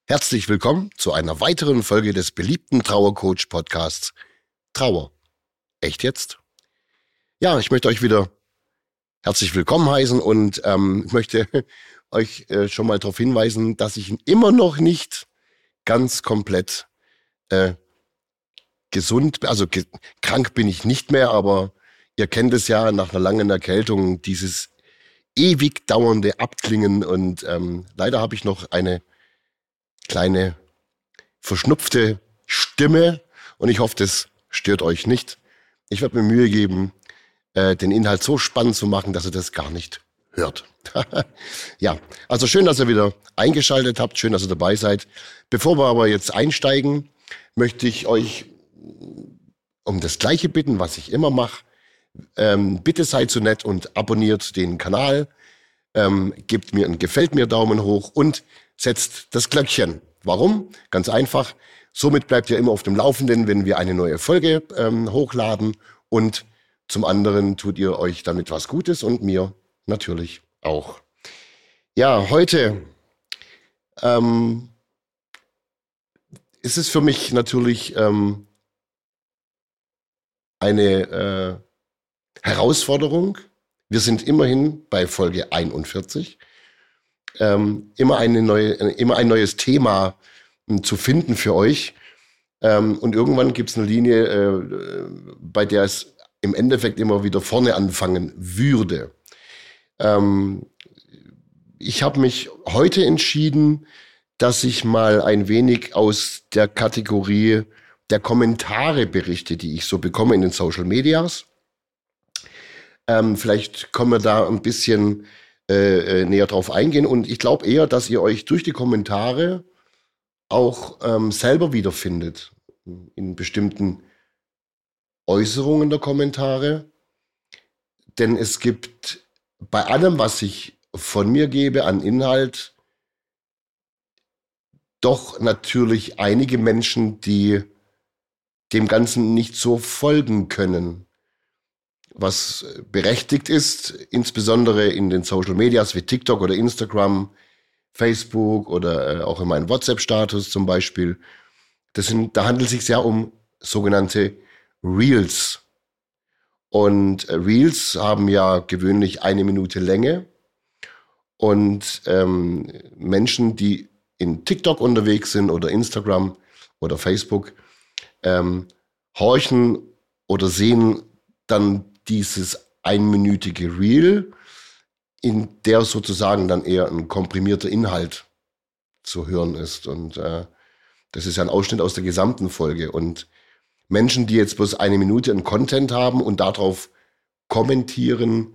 Herzlich willkommen zu einer weiteren Folge des beliebten Trauercoach-Podcasts Trauer. Echt jetzt? Ja, ich möchte euch wieder herzlich willkommen heißen und ich möchte euch schon mal darauf hinweisen, dass ich immer noch nicht ganz komplett gesund, krank bin ich nicht mehr, aber ihr kennt es ja nach einer langen Erkältung, dieses ewig dauernde Abklingen und leider habe ich noch eine kleine verschnupfte Stimme und ich hoffe, das stört euch nicht. Ich werde mir Mühe geben, den Inhalt so spannend zu machen, dass ihr das gar nicht hört. Ja, also schön, dass ihr wieder eingeschaltet habt, schön, dass ihr dabei seid. Bevor wir aber jetzt einsteigen, möchte ich euch um das Gleiche bitten, was ich immer mache. Bitte seid so nett und abonniert den Kanal, gebt mir einen Gefällt mir Daumen hoch und setzt das Glöckchen. Warum? Ganz einfach. Somit bleibt ihr immer auf dem Laufenden, wenn wir eine neue Folge hochladen. Und zum anderen tut ihr euch damit was Gutes und mir natürlich auch. Ja, heute ist es für mich natürlich eine Herausforderung. Wir sind immerhin bei Folge 41. Immer ein neues Thema zu finden für euch. Und irgendwann gibt es eine Linie, bei der es im Endeffekt immer wieder vorne anfangen würde. Ich habe mich heute entschieden, dass ich mal ein wenig aus der Kategorie der Kommentare berichte, die ich so bekomme in den Social Medias. Vielleicht können wir da ein bisschen näher drauf eingehen. Und ich glaube eher, dass ihr euch durch die Kommentare auch selber wiederfindet in bestimmten Äußerungen der Kommentare. Denn es gibt bei allem, was ich von mir gebe an Inhalt, doch natürlich einige Menschen, die dem Ganzen nicht so folgen können. Was berechtigt ist, insbesondere in den Social Medias wie TikTok oder Instagram, Facebook oder auch in meinem WhatsApp-Status zum Beispiel. Da handelt es sich ja um sogenannte Reels. Und Reels haben ja gewöhnlich 1 Minute Länge. Und Menschen, die in TikTok unterwegs sind oder Instagram oder Facebook, horchen oder sehen dann dieses 1-minütige Reel, in der sozusagen dann eher ein komprimierter Inhalt zu hören ist. Und das ist ja ein Ausschnitt aus der gesamten Folge. Und Menschen, die jetzt bloß 1 Minute einen Content haben und darauf kommentieren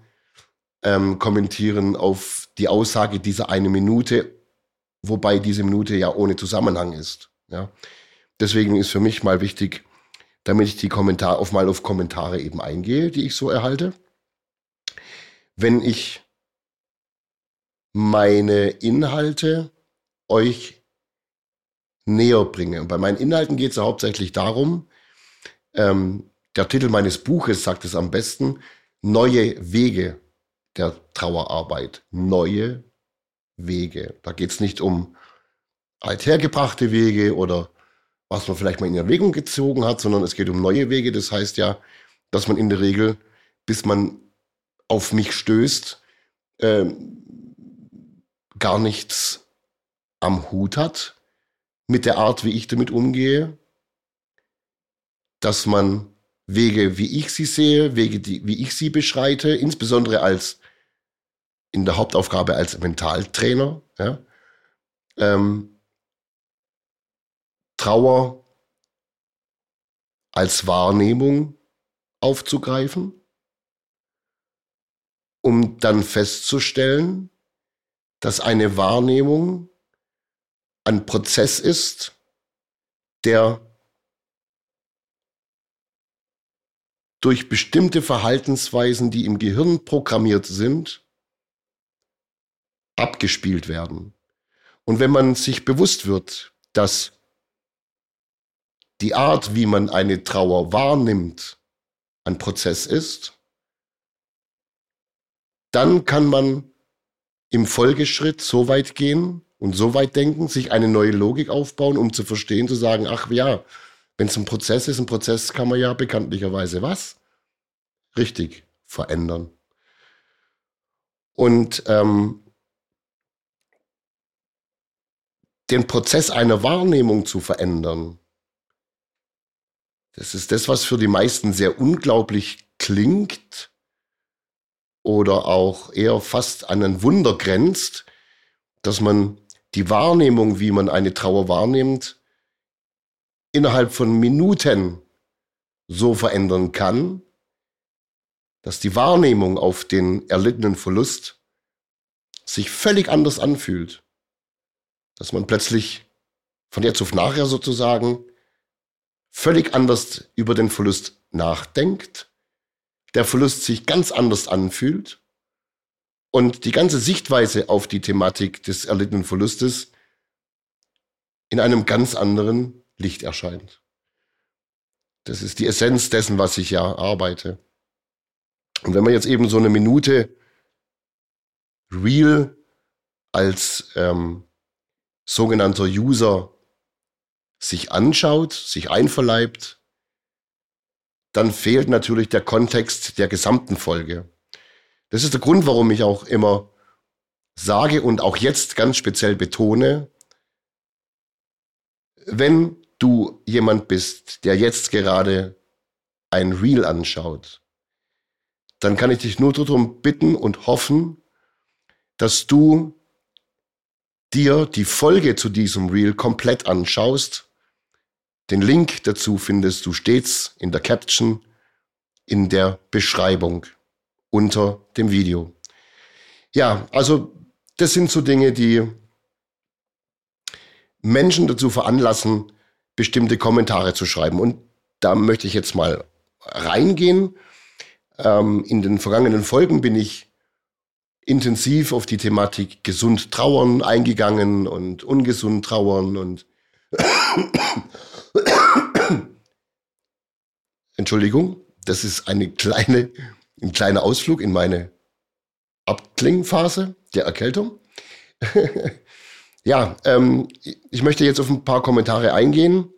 auf die Aussage dieser 1 Minute, wobei diese Minute ja ohne Zusammenhang ist. Ja? Deswegen ist für mich mal wichtig, damit ich die auf Kommentare eben eingehe, die ich so erhalte. Wenn ich meine Inhalte euch näher bringe. Und bei meinen Inhalten geht es ja hauptsächlich darum, der Titel meines Buches sagt es am besten, neue Wege der Trauerarbeit. Neue Wege. Da geht es nicht um althergebrachte Wege oder was man vielleicht mal in Erwägung gezogen hat, sondern es geht um neue Wege. Das heißt ja, dass man in der Regel, bis man auf mich stößt, gar nichts am Hut hat mit der Art, wie ich damit umgehe, dass man Wege, wie ich sie sehe, Wege, wie ich sie beschreite, insbesondere in der Hauptaufgabe als Mentaltrainer, ja, Trauer als Wahrnehmung aufzugreifen, um dann festzustellen, dass eine Wahrnehmung ein Prozess ist, der durch bestimmte Verhaltensweisen, die im Gehirn programmiert sind, abgespielt werden. Und wenn man sich bewusst wird, dass die Art, wie man eine Trauer wahrnimmt, ein Prozess ist, dann kann man im Folgeschritt so weit gehen, und so weit denken, sich eine neue Logik aufbauen, um zu verstehen, zu sagen, ach ja, wenn es ein Prozess ist, ein Prozess kann man ja bekanntlicherweise was? Richtig, verändern. Und den Prozess einer Wahrnehmung zu verändern, das ist das, was für die meisten sehr unglaublich klingt oder auch eher fast an ein Wunder grenzt, dass man die Wahrnehmung, wie man eine Trauer wahrnimmt, innerhalb von Minuten so verändern kann, dass die Wahrnehmung auf den erlittenen Verlust sich völlig anders anfühlt. Dass man plötzlich von jetzt auf nachher sozusagen völlig anders über den Verlust nachdenkt, der Verlust sich ganz anders anfühlt und die ganze Sichtweise auf die Thematik des erlittenen Verlustes in einem ganz anderen Licht erscheint. Das ist die Essenz dessen, was ich ja arbeite. Und wenn man jetzt eben so eine Minute Real als sogenannter User sich anschaut, sich einverleibt, dann fehlt natürlich der Kontext der gesamten Folge. Das ist der Grund, warum ich auch immer sage und auch jetzt ganz speziell betone, wenn du jemand bist, der jetzt gerade ein Reel anschaut, dann kann ich dich nur darum bitten und hoffen, dass du dir die Folge zu diesem Reel komplett anschaust. Den Link dazu findest du stets in der Caption, in der Beschreibung unter dem Video. Ja, also das sind so Dinge, die Menschen dazu veranlassen, bestimmte Kommentare zu schreiben. Und da möchte ich jetzt mal reingehen. In den vergangenen Folgen bin ich intensiv auf die Thematik gesund trauern eingegangen und ungesund trauern und Entschuldigung, das ist ein kleiner Ausflug in meine Abklingphase der Erkältung. Ja, ich möchte jetzt auf ein paar Kommentare eingehen,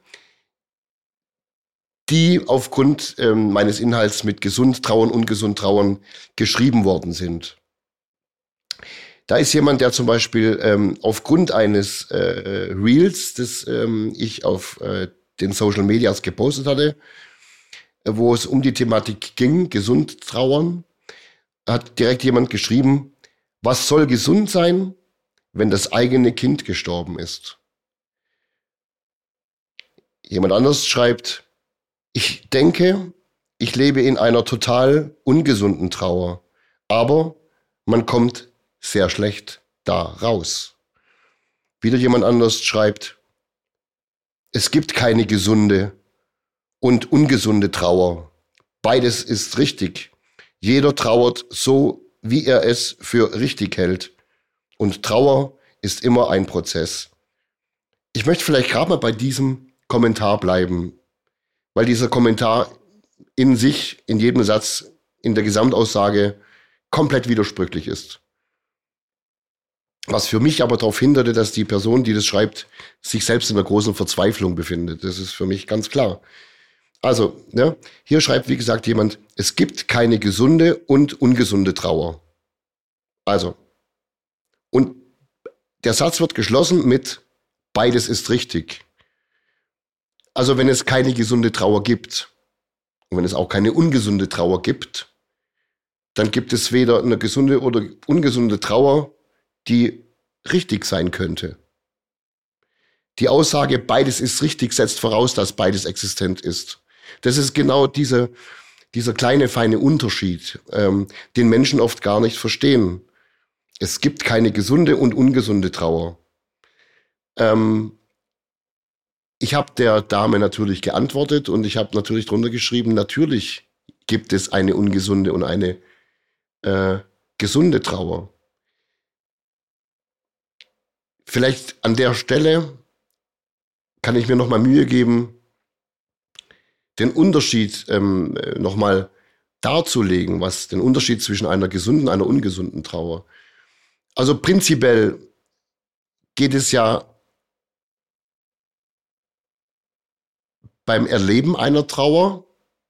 die aufgrund meines Inhalts mit gesund trauern, ungesund trauern geschrieben worden sind. Da ist jemand, der zum Beispiel aufgrund eines Reels, das ich auf den Social Medias gepostet hatte, wo es um die Thematik ging, gesund trauern, hat direkt jemand geschrieben, was soll gesund sein, wenn das eigene Kind gestorben ist? Jemand anders schreibt, ich denke, ich lebe in einer total ungesunden Trauer, aber man kommt sehr schlecht da raus. Wieder jemand anders schreibt, es gibt keine gesunde und ungesunde Trauer. Beides ist richtig. Jeder trauert so, wie er es für richtig hält. Und Trauer ist immer ein Prozess. Ich möchte vielleicht gerade mal bei diesem Kommentar bleiben, weil dieser Kommentar in sich, in jedem Satz, in der Gesamtaussage komplett widersprüchlich ist. Was für mich aber darauf hinderte, dass die Person, die das schreibt, sich selbst in einer großen Verzweiflung befindet. Das ist für mich ganz klar. Also, ne, hier schreibt, wie gesagt, jemand, es gibt keine gesunde und ungesunde Trauer. Also, und der Satz wird geschlossen mit, beides ist richtig. Also, wenn es keine gesunde Trauer gibt und wenn es auch keine ungesunde Trauer gibt, dann gibt es weder eine gesunde oder ungesunde Trauer, die richtig sein könnte. Die Aussage, beides ist richtig, setzt voraus, dass beides existent ist. Das ist genau dieser kleine, feine Unterschied, den Menschen oft gar nicht verstehen. Es gibt keine gesunde und ungesunde Trauer. Ich habe der Dame natürlich geantwortet und ich habe natürlich drunter geschrieben, natürlich gibt es eine ungesunde und eine gesunde Trauer. Vielleicht an der Stelle kann ich mir nochmal Mühe geben, den Unterschied nochmal darzulegen, was den Unterschied zwischen einer gesunden und einer ungesunden Trauer. Also prinzipiell geht es ja beim Erleben einer Trauer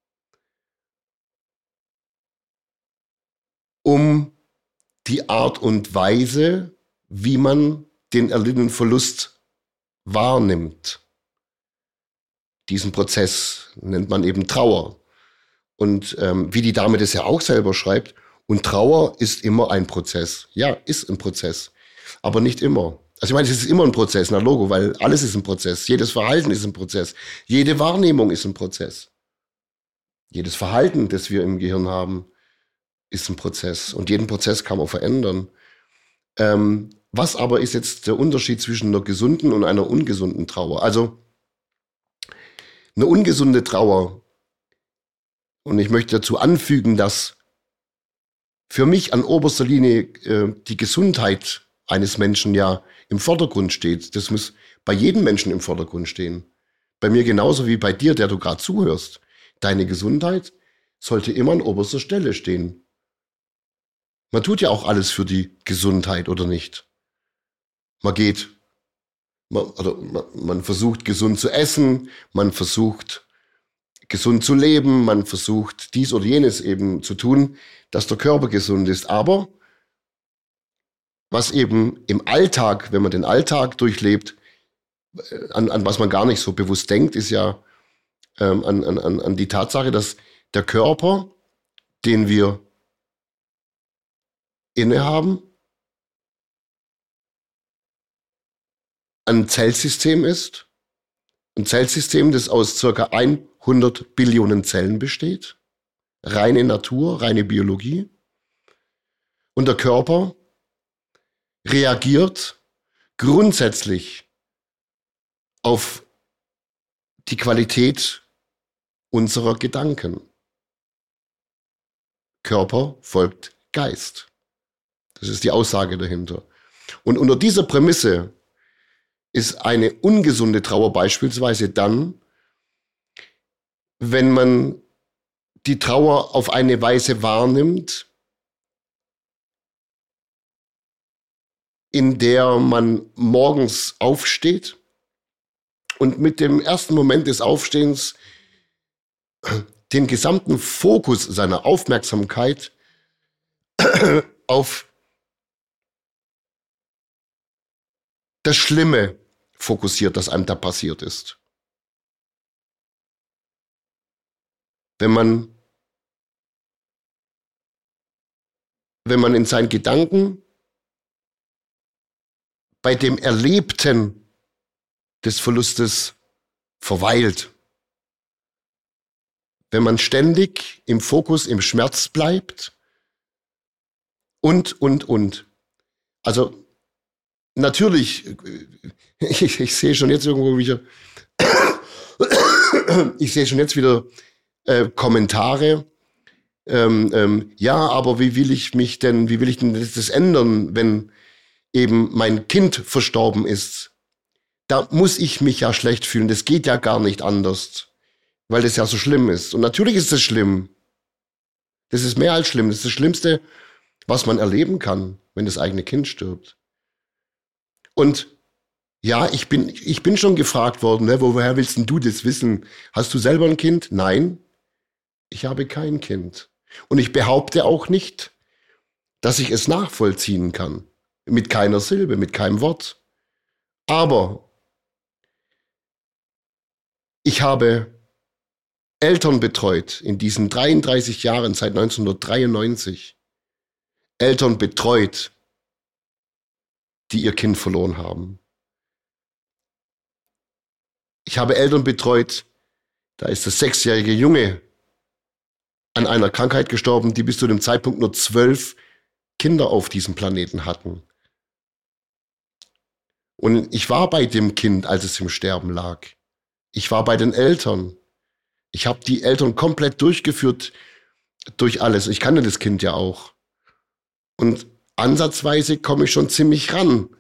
um die Art und Weise, wie man den erlittenen Verlust wahrnimmt. Diesen Prozess nennt man eben Trauer. Und wie die Dame das ja auch selber schreibt, und Trauer ist immer ein Prozess. Ja, ist ein Prozess, aber nicht immer. Also ich meine, es ist immer ein Prozess, na Logo, weil alles ist ein Prozess. Jedes Verhalten ist ein Prozess. Jede Wahrnehmung ist ein Prozess. Jedes Verhalten, das wir im Gehirn haben, ist ein Prozess. Und jeden Prozess kann man verändern. Was aber ist jetzt der Unterschied zwischen einer gesunden und einer ungesunden Trauer? Also eine ungesunde Trauer, und ich möchte dazu anfügen, dass für mich an oberster Linie die Gesundheit eines Menschen ja im Vordergrund steht. Das muss bei jedem Menschen im Vordergrund stehen. Bei mir genauso wie bei dir, der du gerade zuhörst. Deine Gesundheit sollte immer an oberster Stelle stehen. Man tut ja auch alles für die Gesundheit, oder nicht? Man versucht gesund zu essen, man versucht gesund zu leben, man versucht dies oder jenes eben zu tun, dass der Körper gesund ist. Aber was eben im Alltag, wenn man den Alltag durchlebt, an was man gar nicht so bewusst denkt, ist ja an die Tatsache, dass der Körper, den wir innehaben, ein Zellsystem ist. Ein Zellsystem, das aus circa 100 Billionen Zellen besteht. Reine Natur, reine Biologie. Und der Körper reagiert grundsätzlich auf die Qualität unserer Gedanken. Körper folgt Geist. Das ist die Aussage dahinter. Und unter dieser Prämisse ist eine ungesunde Trauer beispielsweise dann, wenn man die Trauer auf eine Weise wahrnimmt, in der man morgens aufsteht und mit dem ersten Moment des Aufstehens den gesamten Fokus seiner Aufmerksamkeit auf das Schlimme fokussiert, das einem da passiert ist. Wenn man in seinen Gedanken bei dem Erlebten des Verlustes verweilt, wenn man ständig im Fokus, im Schmerz bleibt und. Also natürlich, ich sehe schon jetzt irgendwo wieder, ich sehe schon jetzt wieder Kommentare. Ja, aber wie will ich denn das ändern, wenn eben mein Kind verstorben ist? Da muss ich mich ja schlecht fühlen. Das geht ja gar nicht anders, weil das ja so schlimm ist. Und natürlich ist das schlimm. Das ist mehr als schlimm. Das ist das Schlimmste, was man erleben kann, wenn das eigene Kind stirbt. Und ja, ich bin schon gefragt worden, ne, woher willst denn du das wissen? Hast du selber ein Kind? Nein, ich habe kein Kind. Und ich behaupte auch nicht, dass ich es nachvollziehen kann. Mit keiner Silbe, mit keinem Wort. Aber ich habe Eltern betreut in diesen 33 Jahren seit 1993. Eltern betreut, die ihr Kind verloren haben. Ich habe Eltern betreut, da ist der 6-jährige Junge an einer Krankheit gestorben, die bis zu dem Zeitpunkt nur 12 Kinder auf diesem Planeten hatten. Und ich war bei dem Kind, als es im Sterben lag. Ich war bei den Eltern. Ich habe die Eltern komplett durchgeführt durch alles. Ich kannte das Kind ja auch. Und ansatzweise komme ich schon ziemlich ran,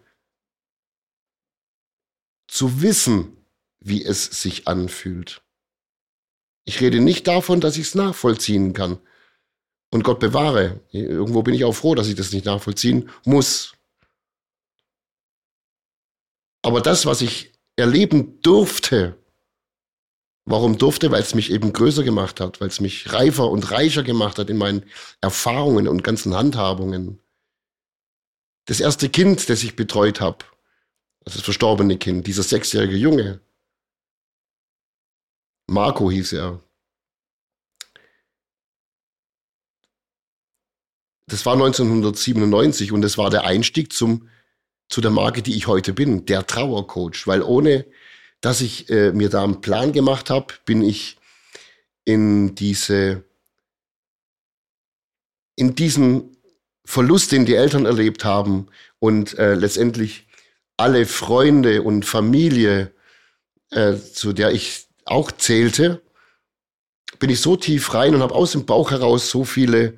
zu wissen, wie es sich anfühlt. Ich rede nicht davon, dass ich es nachvollziehen kann. Und Gott bewahre, irgendwo bin ich auch froh, dass ich das nicht nachvollziehen muss. Aber das, was ich erleben durfte, warum durfte? Weil es mich eben größer gemacht hat, weil es mich reifer und reicher gemacht hat in meinen Erfahrungen und ganzen Handhabungen. Das erste Kind, das ich betreut habe, das verstorbene Kind, dieser 6-jährige Junge, Marco hieß er. Das war 1997 und das war der Einstieg zu der Marke, die ich heute bin, der Trauercoach. Weil ohne, dass ich mir da einen Plan gemacht habe, bin ich in diesen Verlust, den die Eltern erlebt haben und letztendlich alle Freunde und Familie, zu der ich auch zählte, bin ich so tief rein und habe aus dem Bauch heraus so viele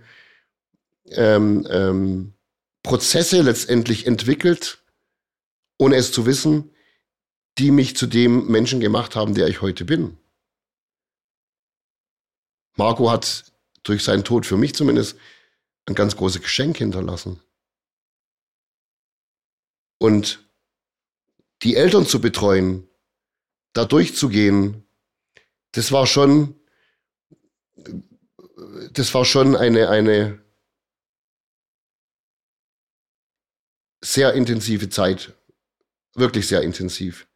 Prozesse letztendlich entwickelt, ohne es zu wissen, die mich zu dem Menschen gemacht haben, der ich heute bin. Marco hat durch seinen Tod für mich zumindest ein ganz großes Geschenk hinterlassen. Und die Eltern zu betreuen, da durchzugehen, das war schon eine sehr intensive Zeit. Wirklich sehr intensiv.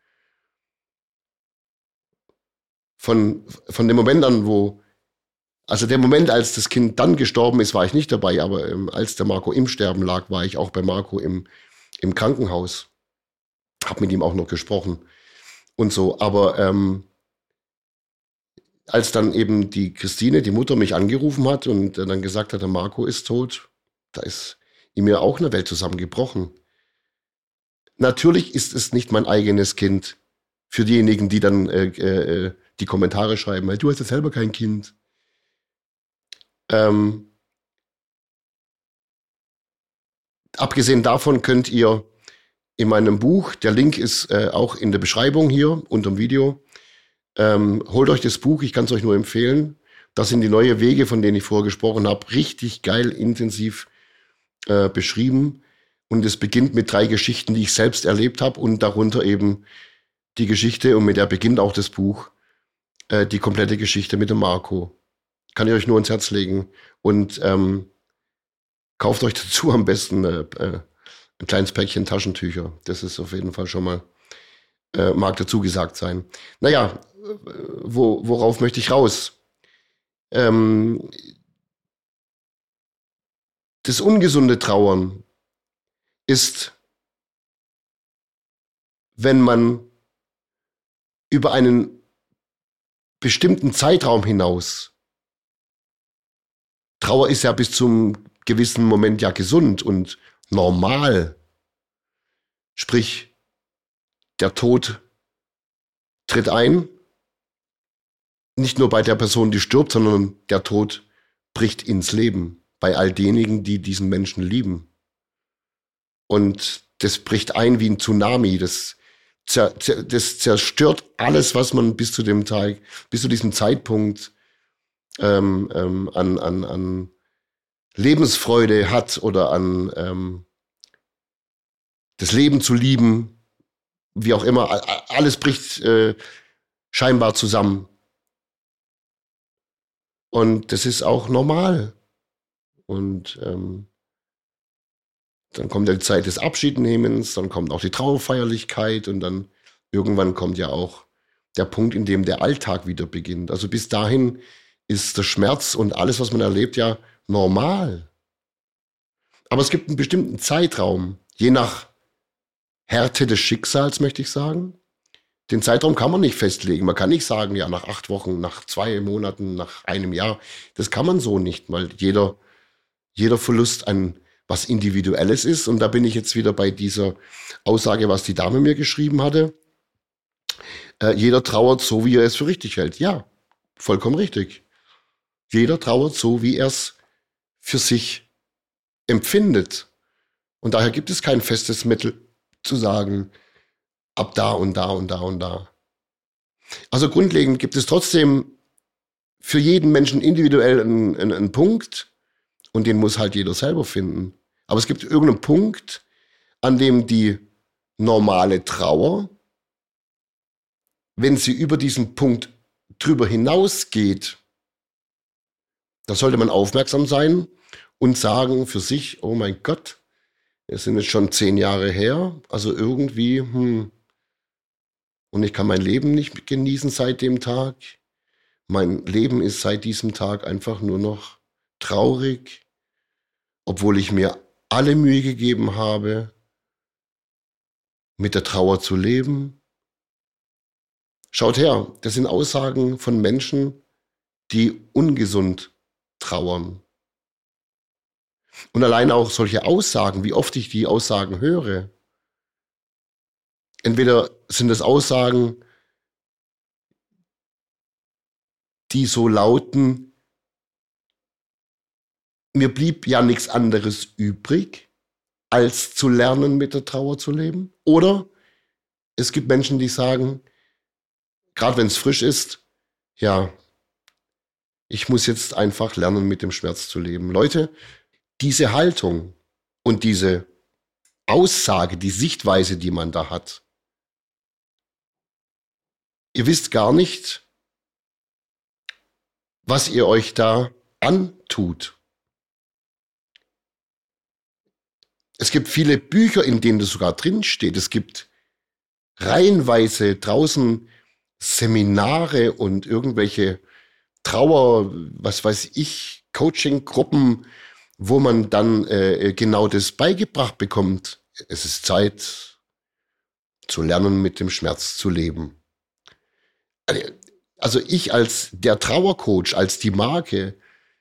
Von dem Moment an, also der Moment, als das Kind dann gestorben ist, war ich nicht dabei, aber als der Marco im Sterben lag, war ich auch bei Marco im Krankenhaus. Hab mit ihm auch noch gesprochen und so. Aber als dann eben die Christine, die Mutter, mich angerufen hat und dann gesagt hat, der Marco ist tot, da ist in mir auch eine Welt zusammengebrochen. Natürlich ist es nicht mein eigenes Kind. Für diejenigen, die dann die Kommentare schreiben, weil du hast ja selber kein Kind. Abgesehen davon könnt ihr in meinem Buch, der Link ist auch in der Beschreibung hier unter dem Video, holt euch das Buch, ich kann es euch nur empfehlen. Das sind die neuen Wege, von denen ich vorher gesprochen habe, richtig geil, intensiv beschrieben. Und es beginnt mit 3 Geschichten, die ich selbst erlebt habe und darunter eben die Geschichte, und mit der beginnt auch das Buch, die komplette Geschichte mit dem Marco. Kann ich euch nur ins Herz legen. Und kauft euch dazu am besten ein kleines Päckchen Taschentücher. Das ist auf jeden Fall schon mal, mag dazu gesagt sein. Naja, worauf möchte ich raus? Das ungesunde Trauern ist, wenn man über einen bestimmten Zeitraum hinaus, Trauer ist ja bis zum gewissen Moment ja gesund und normal, sprich, der Tod tritt ein, nicht nur bei der Person, die stirbt, sondern der Tod bricht ins Leben bei all denjenigen, die diesen Menschen lieben. Und das bricht ein wie ein Tsunami. Das zerstört alles, was man bis zu diesem Zeitpunkt an Lebensfreude hat oder an das Leben zu lieben, wie auch immer. Alles bricht scheinbar zusammen. Und das ist auch normal. Und dann kommt die Zeit des Abschiednehmens, dann kommt auch die Trauerfeierlichkeit und dann irgendwann kommt ja auch der Punkt, in dem der Alltag wieder beginnt. Also bis dahin ist der Schmerz und alles, was man erlebt, ja normal. Aber es gibt einen bestimmten Zeitraum, je nach Härte des Schicksals, möchte ich sagen. Den Zeitraum kann man nicht festlegen. Man kann nicht sagen, ja, nach 8 Wochen, nach 2 Monaten, nach einem Jahr. Das kann man so nicht, weil jeder Verlust an was Individuelles ist. Und da bin ich jetzt wieder bei dieser Aussage, was die Dame mir geschrieben hatte. Jeder trauert so, wie er es für richtig hält. Ja, vollkommen richtig. Jeder trauert so, wie er es für sich empfindet. Und daher gibt es kein festes Mittel zu sagen, ab da und da und da und da. Also grundlegend gibt es trotzdem für jeden Menschen individuell einen Punkt und den muss halt jeder selber finden. Aber es gibt irgendeinen Punkt, an dem die normale Trauer, wenn sie über diesen Punkt drüber hinausgeht, da sollte man aufmerksam sein und sagen für sich, oh mein Gott, es sind jetzt schon 10 Jahre her, also irgendwie, und ich kann mein Leben nicht genießen seit dem Tag. Mein Leben ist seit diesem Tag einfach nur noch traurig, obwohl ich mir alle Mühe gegeben habe, mit der Trauer zu leben. Schaut her, das sind Aussagen von Menschen, die ungesund trauern. Und allein auch solche Aussagen, wie oft ich die Aussagen höre. Entweder sind es Aussagen, die so lauten, mir blieb ja nichts anderes übrig, als zu lernen, mit der Trauer zu leben. Oder es gibt Menschen, die sagen, gerade wenn es frisch ist, ja, ich muss jetzt einfach lernen, mit dem Schmerz zu leben. Leute, diese Haltung und diese Aussage, die Sichtweise, die man da hat, ihr wisst gar nicht, was ihr euch da antut. Es gibt viele Bücher, in denen das sogar drinsteht. Es gibt reihenweise draußen Seminare und irgendwelche Trauer, was weiß ich, Coaching-Gruppen, wo man dann genau das beigebracht bekommt. Es ist Zeit zu lernen, mit dem Schmerz zu leben. Also ich als der Trauercoach, als die Marke,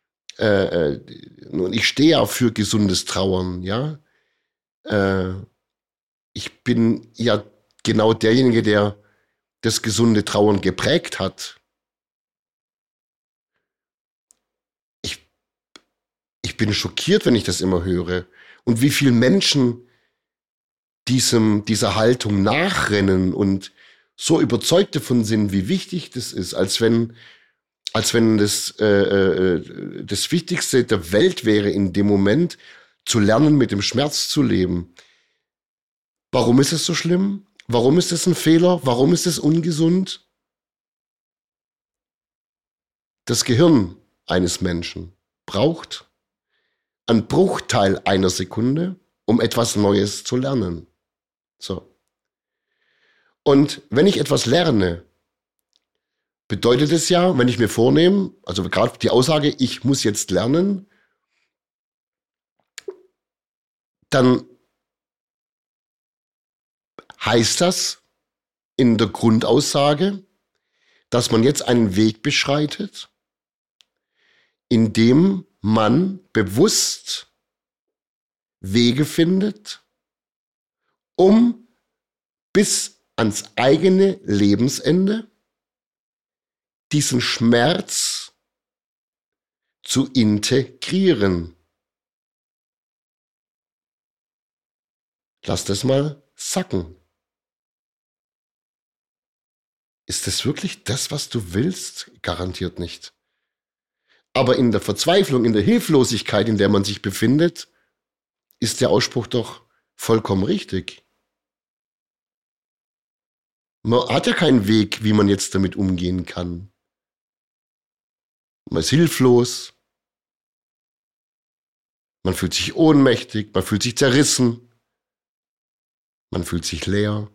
und ich stehe ja für gesundes Trauern, ja. Ich bin ja genau derjenige, der das gesunde Trauern geprägt hat. Ich bin schockiert, wenn ich das immer höre. Und wie viele Menschen dieser Haltung nachrennen und so überzeugt davon sind, wie wichtig das ist, als wenn das Wichtigste der Welt wäre, in dem Moment zu lernen, mit dem Schmerz zu leben. Warum ist es so schlimm? Warum ist es ein Fehler? Warum ist es ungesund? Das Gehirn eines Menschen braucht einen Bruchteil einer Sekunde, um etwas Neues zu lernen. So. Und wenn ich etwas lerne, bedeutet es ja, wenn ich mir vornehme, also gerade die Aussage, ich muss jetzt lernen, dann heißt das in der Grundaussage, dass man jetzt einen Weg beschreitet, in dem man bewusst Wege findet, um bis ans eigene Lebensende diesen Schmerz zu integrieren. Lass das mal sacken. Ist das wirklich das, was du willst? Garantiert nicht. Aber in der Verzweiflung, in der Hilflosigkeit, in der man sich befindet, ist der Ausspruch doch vollkommen richtig. Man hat ja keinen Weg, wie man jetzt damit umgehen kann. Man ist hilflos. Man fühlt sich ohnmächtig. Man fühlt sich zerrissen. Man fühlt sich leer.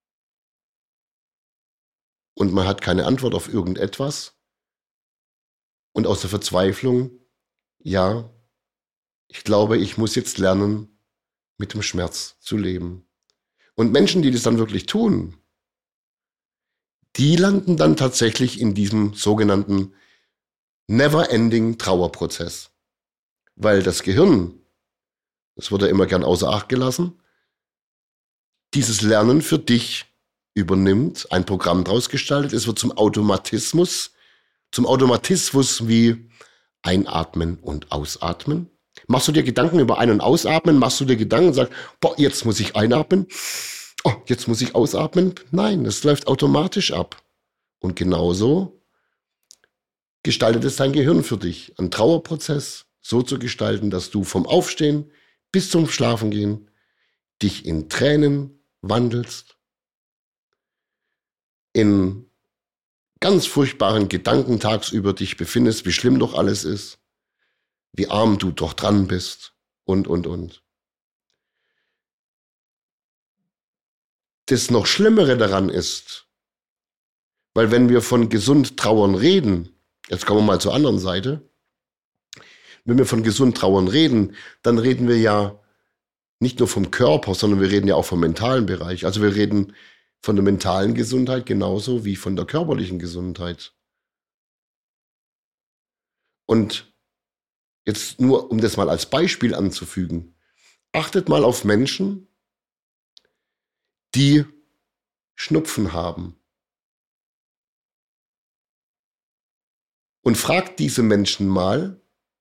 Und man hat keine Antwort auf irgendetwas. Und aus der Verzweiflung, ja, ich glaube, ich muss jetzt lernen, mit dem Schmerz zu leben. Und Menschen, die das dann wirklich tun, die landen dann tatsächlich in diesem sogenannten Never-Ending Trauerprozess. Weil das Gehirn, das wird ja immer gern außer Acht gelassen, dieses Lernen für dich übernimmt, ein Programm draus gestaltet, es wird zum Automatismus wie Einatmen und Ausatmen. Machst du dir Gedanken über Ein- und Ausatmen? Machst du dir Gedanken und sagst, boah, jetzt muss ich einatmen? Oh, jetzt muss ich ausatmen? Nein, das läuft automatisch ab. Und genauso gestaltet es dein Gehirn für dich, einen Trauerprozess so zu gestalten, dass du vom Aufstehen bis zum Schlafengehen dich in Tränen wandelst, in ganz furchtbaren Gedanken tagsüber dich befindest, wie schlimm doch alles ist, wie arm du doch dran bist und. Das noch Schlimmere daran ist, weil wenn wir von gesund trauern reden, jetzt kommen wir mal zur anderen Seite, wenn wir von gesund trauern reden, dann reden wir ja nicht nur vom Körper, sondern wir reden ja auch vom mentalen Bereich. Also wir reden von der mentalen Gesundheit genauso wie von der körperlichen Gesundheit. Und jetzt nur, um das mal als Beispiel anzufügen, achtet mal auf Menschen, die Schnupfen haben. Und fragt diese Menschen mal,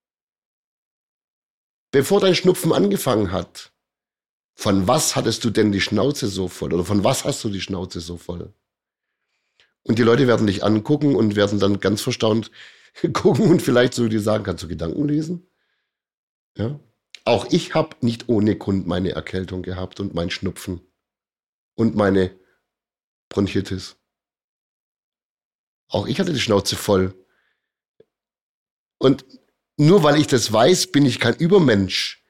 bevor dein Schnupfen angefangen hat, von was hattest du denn die Schnauze so voll? Oder von was hast du die Schnauze so voll? Und die Leute werden dich angucken und werden dann ganz verstaunt gucken und vielleicht so dir sagen, kannst du Gedanken lesen? Ja. Auch ich habe nicht ohne Grund meine Erkältung gehabt und mein Schnupfen und meine Bronchitis. Auch ich hatte die Schnauze voll. Und nur weil ich das weiß, bin ich kein Übermensch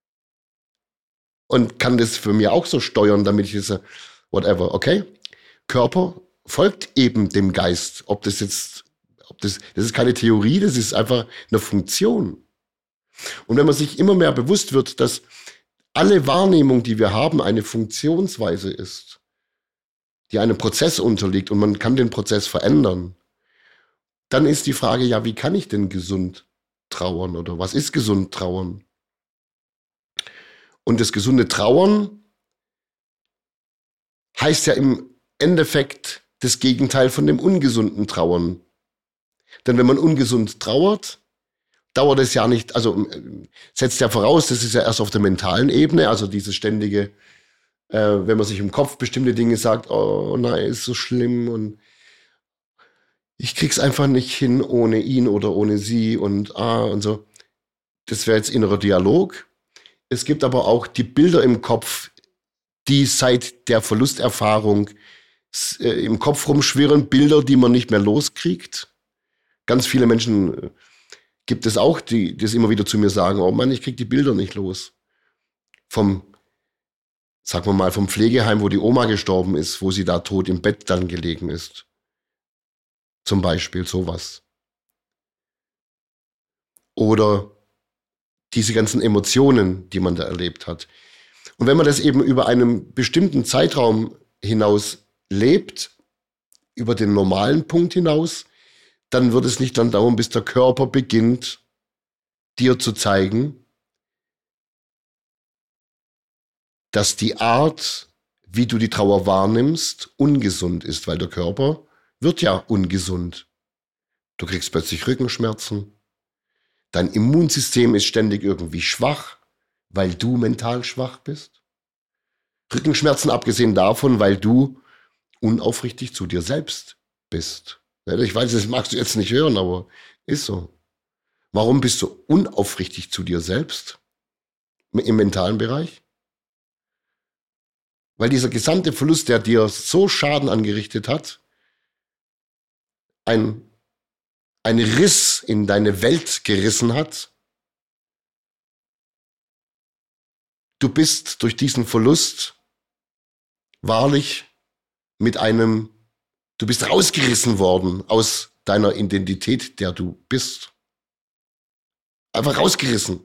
und kann das für mich auch so steuern, damit ich das, whatever, okay? Körper folgt eben dem Geist. Das ist keine Theorie, das ist einfach eine Funktion. Und wenn man sich immer mehr bewusst wird, dass alle Wahrnehmung, die wir haben, eine Funktionsweise ist, die einem Prozess unterliegt und man kann den Prozess verändern, dann ist die Frage, ja, wie kann ich denn gesund trauern oder was ist gesund trauern? Und das gesunde Trauern heißt ja im Endeffekt das Gegenteil von dem ungesunden Trauern. Denn wenn man ungesund trauert, dauert es ja nicht, also setzt ja voraus, das ist ja erst auf der mentalen Ebene, also dieses ständige, wenn man sich im Kopf bestimmte Dinge sagt, oh nein, ist so schlimm und ich krieg's einfach nicht hin ohne ihn oder ohne sie und so. Das wäre jetzt innerer Dialog. Es gibt aber auch die Bilder im Kopf, die seit der Verlusterfahrung im Kopf rumschwirren, Bilder, die man nicht mehr loskriegt. Ganz viele Menschen gibt es auch, die das immer wieder zu mir sagen, oh Mann, ich krieg die Bilder nicht los. Sagen wir mal, vom Pflegeheim, wo die Oma gestorben ist, wo sie da tot im Bett dann gelegen ist. Zum Beispiel sowas. Oder diese ganzen Emotionen, die man da erlebt hat. Und wenn man das eben über einen bestimmten Zeitraum hinaus lebt, über den normalen Punkt hinaus, dann wird es nicht dann dauern, bis der Körper beginnt, dir zu zeigen, dass die Art, wie du die Trauer wahrnimmst, ungesund ist, weil der Körper wird ja ungesund. Du kriegst plötzlich Rückenschmerzen. Dein Immunsystem ist ständig irgendwie schwach, weil du mental schwach bist. Rückenschmerzen abgesehen davon, weil du unaufrichtig zu dir selbst bist. Ich weiß, das magst du jetzt nicht hören, aber ist so. Warum bist du unaufrichtig zu dir selbst im mentalen Bereich? Weil dieser gesamte Verlust, der dir so Schaden angerichtet hat, ein Riss in deine Welt gerissen hat. Du bist durch diesen Verlust wahrlich du bist rausgerissen worden aus deiner Identität, der du bist. Einfach rausgerissen.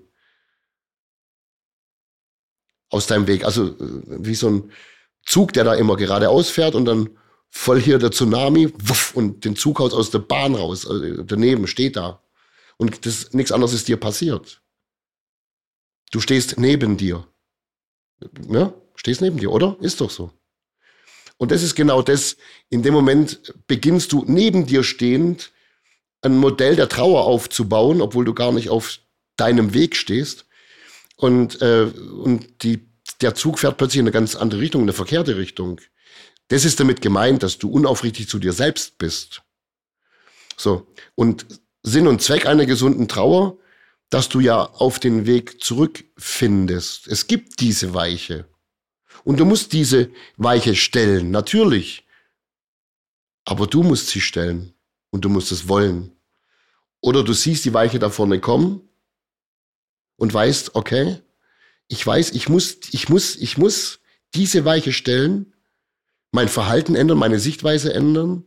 Aus deinem Weg. Also wie so ein Zug, der da immer geradeaus fährt und dann voll hier der Tsunami wuff, und den Zug haut aus der Bahn raus. Also daneben steht da. Und nichts anderes ist dir passiert. Du stehst neben dir. Ja, stehst neben dir, oder? Ist doch so. Und das ist genau das. In dem Moment beginnst du neben dir stehend ein Modell der Trauer aufzubauen, obwohl du gar nicht auf deinem Weg stehst. Und der Zug fährt plötzlich in eine ganz andere Richtung, in eine verkehrte Richtung. Das ist damit gemeint, dass du unaufrichtig zu dir selbst bist. So. Und Sinn und Zweck einer gesunden Trauer, dass du ja auf den Weg zurückfindest. Es gibt diese Weiche. Und du musst diese Weiche stellen, natürlich. Aber du musst sie stellen und du musst es wollen. Oder du siehst die Weiche da vorne kommen und weißt, okay, ich weiß, ich muss diese Weiche stellen, mein Verhalten ändern, meine Sichtweise ändern,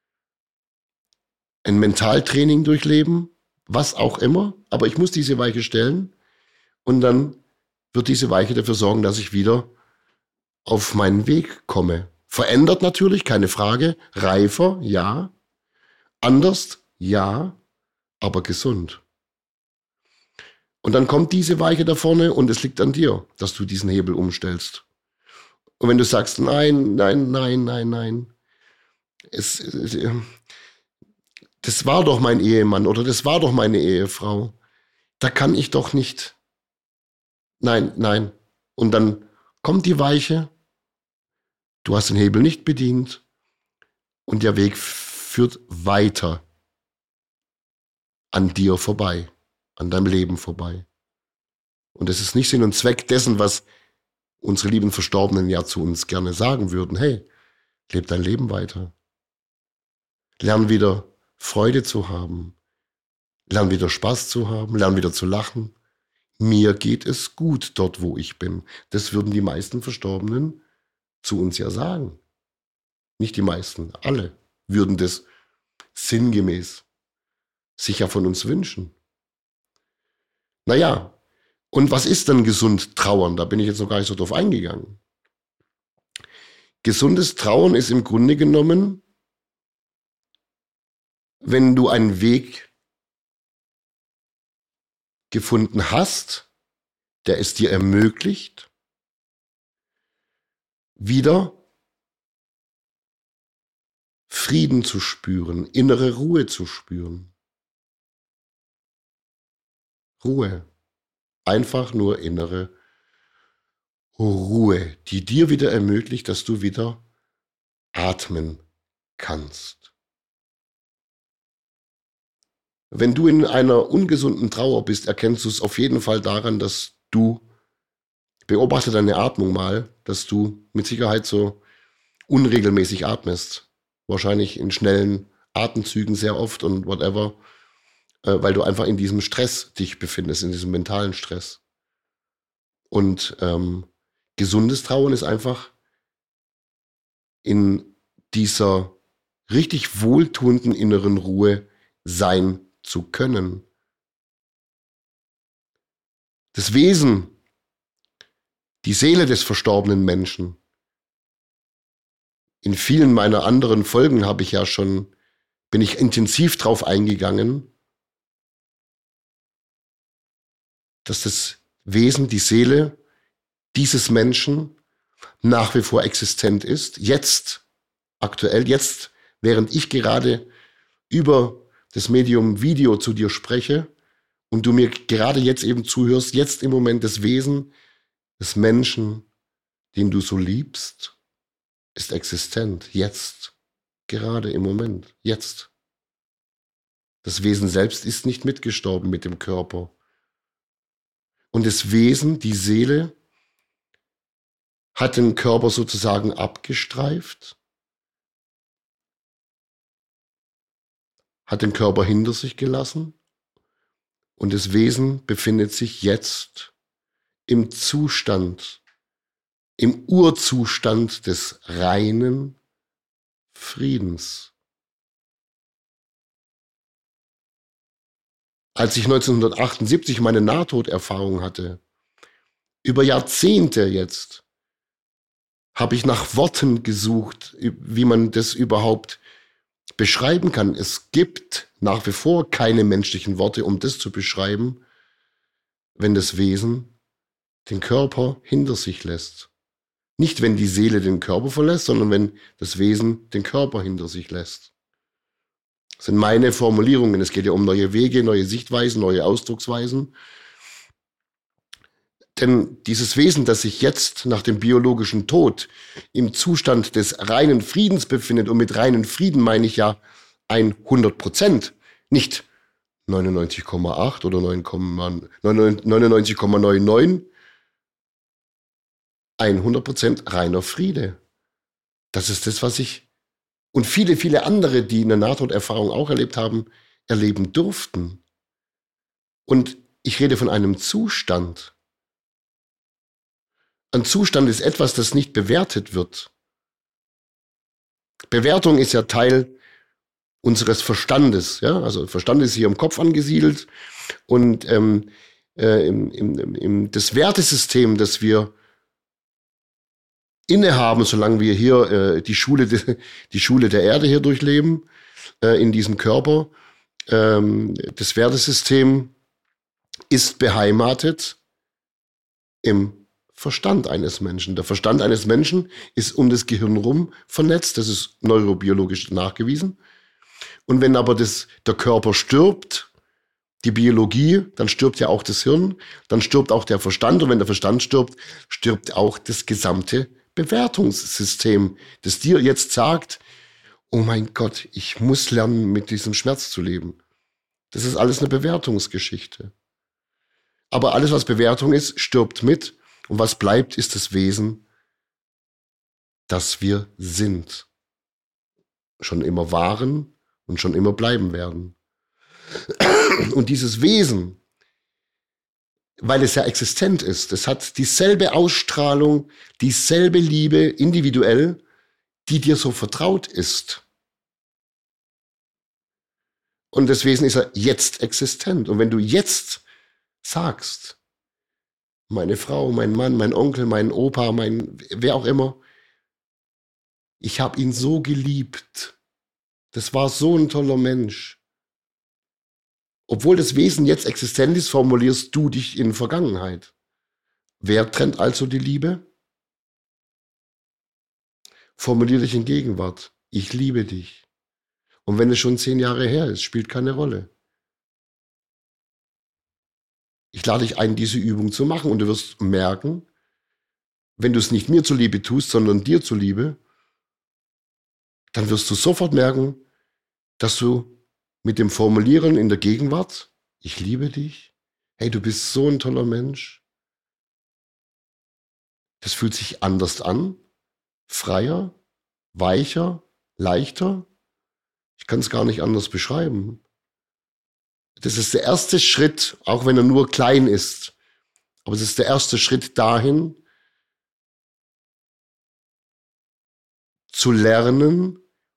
ein Mentaltraining durchleben, was auch immer, aber ich muss diese Weiche stellen und dann wird diese Weiche dafür sorgen, dass ich wieder auf meinen Weg komme. Verändert natürlich, keine Frage, reifer, ja, anders, ja, aber gesund. Und dann kommt diese Weiche da vorne und es liegt an dir, dass du diesen Hebel umstellst. Und wenn du sagst, nein, das war doch mein Ehemann oder das war doch meine Ehefrau, da kann ich doch nicht. Nein. Und dann kommt die Weiche, du hast den Hebel nicht bedient und der Weg führt weiter an dir vorbei, an deinem Leben vorbei. Und es ist nicht Sinn und Zweck dessen, was unsere lieben Verstorbenen ja zu uns gerne sagen würden. Hey, leb dein Leben weiter. Lern wieder Freude zu haben. Lern wieder Spaß zu haben. Lern wieder zu lachen. Mir geht es gut dort, wo ich bin. Das würden die meisten Verstorbenen zu uns ja sagen. Nicht die meisten, alle würden das sinngemäß sich ja von uns wünschen. Naja, und was ist denn gesund trauern? Da bin ich jetzt noch gar nicht so drauf eingegangen. Gesundes Trauern ist im Grunde genommen, wenn du einen Weg gefunden hast, der es dir ermöglicht, wieder Frieden zu spüren, innere Ruhe zu spüren. Ruhe. Einfach nur innere Ruhe, die dir wieder ermöglicht, dass du wieder atmen kannst. Wenn du in einer ungesunden Trauer bist, erkennst du es auf jeden Fall daran, dass du, beobachte deine Atmung mal, dass du mit Sicherheit so unregelmäßig atmest. Wahrscheinlich in schnellen Atemzügen sehr oft und whatever, weil du einfach in diesem Stress dich befindest, in diesem mentalen Stress. Und gesundes Trauern ist einfach in dieser richtig wohltuenden inneren Ruhe sein zu können. Das Wesen, die Seele des verstorbenen Menschen. In vielen meiner anderen Folgen bin ich intensiv drauf eingegangen, dass das Wesen, die Seele dieses Menschen nach wie vor existent ist. Jetzt, aktuell, jetzt, während ich gerade über das Medium Video zu dir spreche und du mir gerade jetzt eben zuhörst, jetzt im Moment das Wesen des Menschen, den du so liebst, ist existent. Jetzt, gerade im Moment, jetzt. Das Wesen selbst ist nicht mitgestorben mit dem Körper. Und das Wesen, die Seele, hat den Körper sozusagen abgestreift, hat den Körper hinter sich gelassen und das Wesen befindet sich jetzt im Zustand, im Urzustand des reinen Friedens. Als ich 1978 meine Nahtoderfahrung hatte, über Jahrzehnte jetzt, habe ich nach Worten gesucht, wie man das überhaupt beschreiben kann. Es gibt nach wie vor keine menschlichen Worte, um das zu beschreiben, wenn das Wesen den Körper hinter sich lässt. Nicht, wenn die Seele den Körper verlässt, sondern wenn das Wesen den Körper hinter sich lässt. Das sind meine Formulierungen. Es geht ja um neue Wege, neue Sichtweisen, neue Ausdrucksweisen. Denn dieses Wesen, das sich jetzt nach dem biologischen Tod im Zustand des reinen Friedens befindet, und mit reinen Frieden meine ich ja 100%, nicht 99,8 oder 99,99, 100% reiner Friede. Das ist das, was ich und viele, viele andere, die eine Nahtoderfahrung auch erlebt haben, erleben durften. Und ich rede von einem Zustand. Ein Zustand ist etwas, das nicht bewertet wird. Bewertung ist ja Teil unseres Verstandes. Ja? Also Verstand ist hier im Kopf angesiedelt und das Wertesystem, das wir innehaben, solange wir hier die Schule der Erde hier durchleben, in diesem Körper, das Wertesystem ist beheimatet im Verstand eines Menschen. Der Verstand eines Menschen ist um das Gehirn rum vernetzt. Das ist neurobiologisch nachgewiesen. Und wenn aber der Körper stirbt, die Biologie, dann stirbt ja auch das Hirn, dann stirbt auch der Verstand. Und wenn der Verstand stirbt, stirbt auch das gesamte Bewertungssystem, das dir jetzt sagt, oh mein Gott, ich muss lernen, mit diesem Schmerz zu leben. Das ist alles eine Bewertungsgeschichte. Aber alles, was Bewertung ist, stirbt mit. Und was bleibt, ist das Wesen, das wir sind. Schon immer waren und schon immer bleiben werden. Und dieses Wesen, weil es ja existent ist, es hat dieselbe Ausstrahlung, dieselbe Liebe individuell, die dir so vertraut ist. Und das Wesen ist ja jetzt existent. Und wenn du jetzt sagst, meine Frau, mein Mann, mein Onkel, mein Opa, wer auch immer, ich habe ihn so geliebt. Das war so ein toller Mensch. Obwohl das Wesen jetzt existent ist, formulierst du dich in Vergangenheit. Wer trennt also die Liebe? Formulier dich in Gegenwart. Ich liebe dich. Und wenn es schon 10 Jahre her ist, spielt keine Rolle. Ich lade dich ein, diese Übung zu machen und du wirst merken, wenn du es nicht mir zuliebe tust, sondern dir zuliebe, dann wirst du sofort merken, dass du mit dem Formulieren in der Gegenwart, ich liebe dich, hey, du bist so ein toller Mensch, das fühlt sich anders an, freier, weicher, leichter. Ich kann es gar nicht anders beschreiben. Das ist der erste Schritt, auch wenn er nur klein ist. Aber es ist der erste Schritt dahin, zu lernen,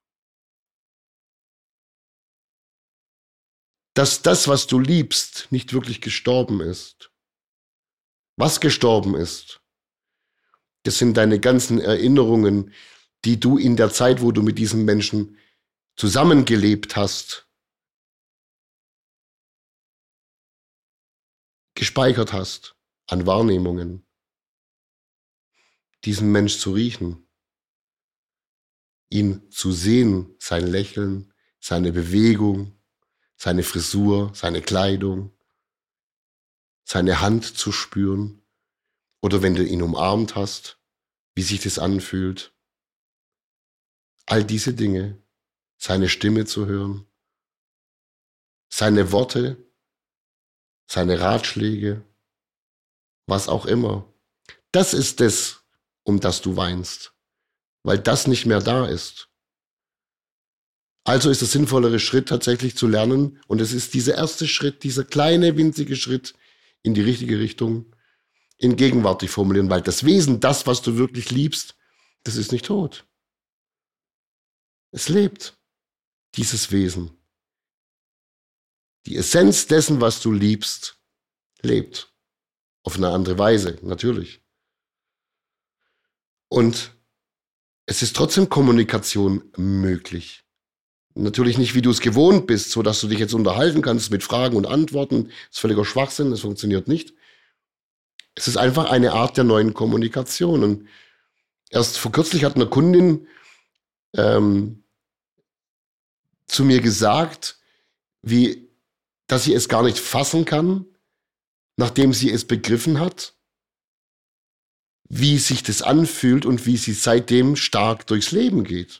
dass das, was du liebst, nicht wirklich gestorben ist. Was gestorben ist, das sind deine ganzen Erinnerungen, die du in der Zeit, wo du mit diesem Menschen zusammengelebt hast, gespeichert hast an Wahrnehmungen. Diesen Mensch zu riechen, ihn zu sehen, sein Lächeln, seine Bewegung, seine Frisur, seine Kleidung, seine Hand zu spüren oder wenn du ihn umarmt hast, wie sich das anfühlt. All diese Dinge, seine Stimme zu hören, seine Worte, seine Ratschläge, was auch immer. Das ist es, um das du weinst, weil das nicht mehr da ist. Also ist der sinnvollere Schritt tatsächlich zu lernen und es ist dieser erste Schritt, dieser kleine, winzige Schritt in die richtige Richtung, in Gegenwart dich formulieren, weil das Wesen, das, was du wirklich liebst, das ist nicht tot. Es lebt, dieses Wesen. Die Essenz dessen, was du liebst, lebt. Auf eine andere Weise, natürlich. Und es ist trotzdem Kommunikation möglich. Natürlich nicht, wie du es gewohnt bist, so dass du dich jetzt unterhalten kannst mit Fragen und Antworten. Das ist völliger Schwachsinn, das funktioniert nicht. Es ist einfach eine Art der neuen Kommunikation. Und erst vor kürzlich hat eine Kundin zu mir gesagt, dass sie es gar nicht fassen kann, nachdem sie es begriffen hat, wie sich das anfühlt und wie sie seitdem stark durchs Leben geht.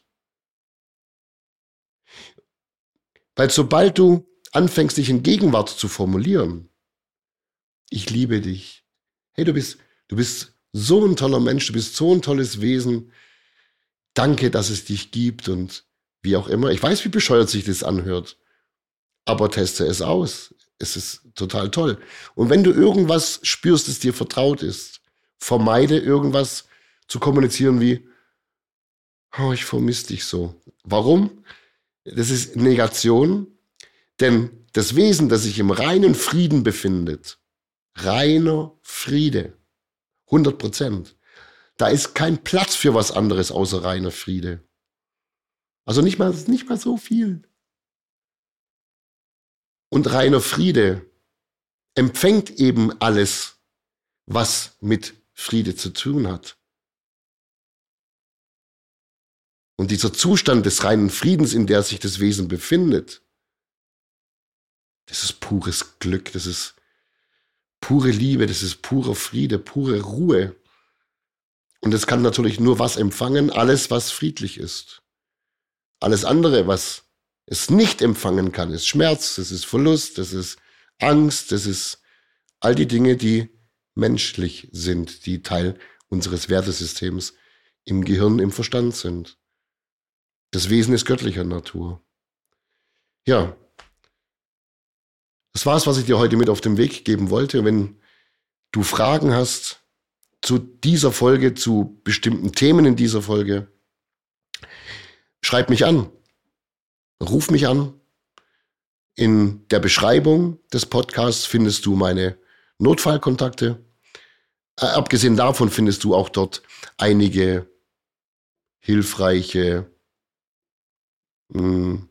Weil sobald du anfängst, dich in Gegenwart zu formulieren, ich liebe dich, hey, du bist so ein toller Mensch, du bist so ein tolles Wesen. Danke, dass es dich gibt und wie auch immer. Ich weiß, wie bescheuert sich das anhört, aber teste es aus. Es ist total toll. Und wenn du irgendwas spürst, das dir vertraut ist, vermeide irgendwas zu kommunizieren wie, oh, ich vermisse dich so. Warum? Das ist Negation, denn das Wesen, das sich im reinen Frieden befindet, reiner Friede, 100%, da ist kein Platz für was anderes außer reiner Friede. Also nicht mal so viel. Und reiner Friede empfängt eben alles, was mit Friede zu tun hat. Und dieser Zustand des reinen Friedens, in der sich das Wesen befindet, das ist pures Glück, das ist pure Liebe, das ist purer Friede, pure Ruhe. Und es kann natürlich nur was empfangen, alles, was friedlich ist. Alles andere, was es nicht empfangen kann, ist Schmerz, das ist Verlust, das ist Angst, das ist all die Dinge, die menschlich sind, die Teil unseres Wertesystems im Gehirn, im Verstand sind. Das Wesen ist göttlicher Natur. Ja, das war's, was ich dir heute mit auf den Weg geben wollte. Wenn du Fragen hast zu dieser Folge, zu bestimmten Themen in dieser Folge, schreib mich an. Ruf mich an. In der Beschreibung des Podcasts findest du meine Notfallkontakte. Abgesehen davon findest du auch dort einige hilfreiche, wie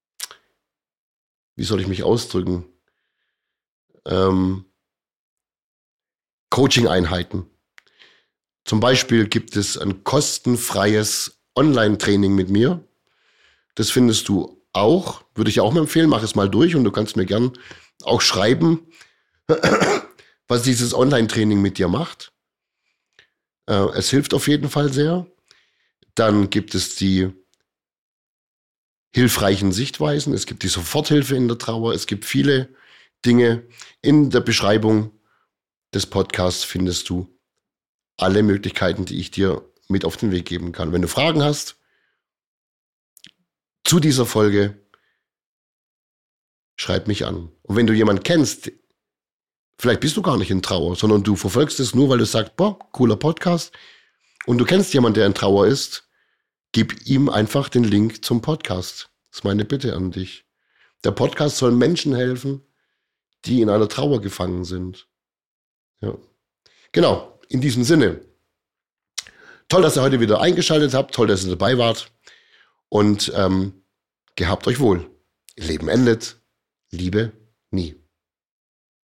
soll ich mich ausdrücken, Coaching-Einheiten. Zum Beispiel gibt es ein kostenfreies Online-Training mit mir. Das findest du auch, würde ich auch mal empfehlen, mach es mal durch und du kannst mir gern auch schreiben, was dieses Online-Training mit dir macht. Es hilft auf jeden Fall sehr. Dann gibt es die hilfreichen Sichtweisen, es gibt die Soforthilfe in der Trauer, es gibt viele Dinge. In der Beschreibung des Podcasts findest du alle Möglichkeiten, die ich dir mit auf den Weg geben kann. Wenn du Fragen hast zu dieser Folge, schreib mich an. Und wenn du jemanden kennst, vielleicht bist du gar nicht in Trauer, sondern du verfolgst es nur, weil du sagst, boah, cooler Podcast, und du kennst jemanden, der in Trauer ist, gib ihm einfach den Link zum Podcast. Das ist meine Bitte an dich. Der Podcast soll Menschen helfen, die in einer Trauer gefangen sind. Ja. Genau, in diesem Sinne. Toll, dass ihr heute wieder eingeschaltet habt, toll, dass ihr dabei wart und gehabt euch wohl. Leben endet, Liebe nie.